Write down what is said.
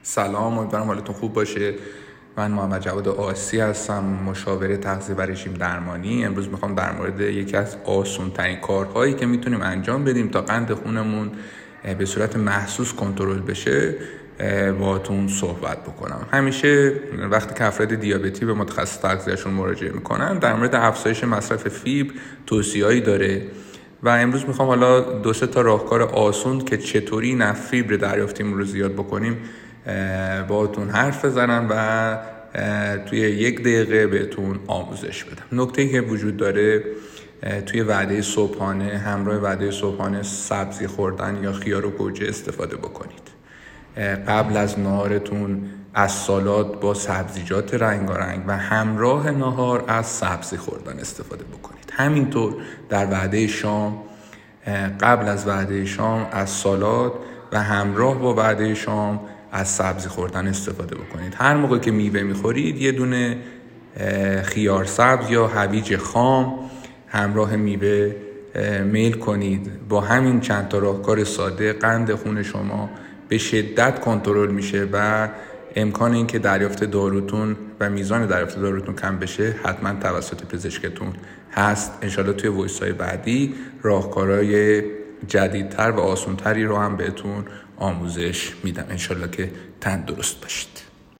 سلام، امیدوارم حالتون خوب باشه. من محمد جواد آسی هستم، مشاور تغذیه و رژیم درمانی. امروز میخوام در مورد یکی از آسان‌ترین کارهایی که میتونیم انجام بدیم تا قند خونمون به صورت محسوس کنترل بشه باهاتون صحبت بکنم. همیشه وقتی که افراد دیابتی به متخصص تغذیه‌شون مراجعه میکنن در مورد افزایش مصرف فیبر توصیه‌ای داره و امروز میخوام حالا 2-3 تا راهکار آسون که چطوری این فیبر دریافتیمون رو زیاد بکنیم باهاتون حرف بزنم و توی 1 دقیقه بهتون آموزش بدم. نکته‌ای که وجود داره توی وعده صبحانه، همراه وعده صبحانه سبزی خوردن یا خیار و گوجه استفاده بکنید. قبل از نهارتون از سالاد با سبزیجات رنگارنگ و همراه نهار از سبزی خوردن استفاده بکنید. همینطور در وعده شام، قبل از وعده شام از سالاد و همراه با وعده شام از سبزی خوردن استفاده بکنید. هر موقع که میوه میخورید یه دونه خیار سبز یا هویج خام همراه میوه میل کنید. با همین چند تا راهکار ساده قند خون شما به شدت کنترل میشه و امکان این که دریافت داروتون و میزان دریافت داروتون کم بشه حتما توسط پزشکتون هست. انشالله توی وایس‌های بعدی راهکارهای جدیدتر و آسان‌تری رو هم بهتون آموزش میدم. انشالله که تندرست باشید.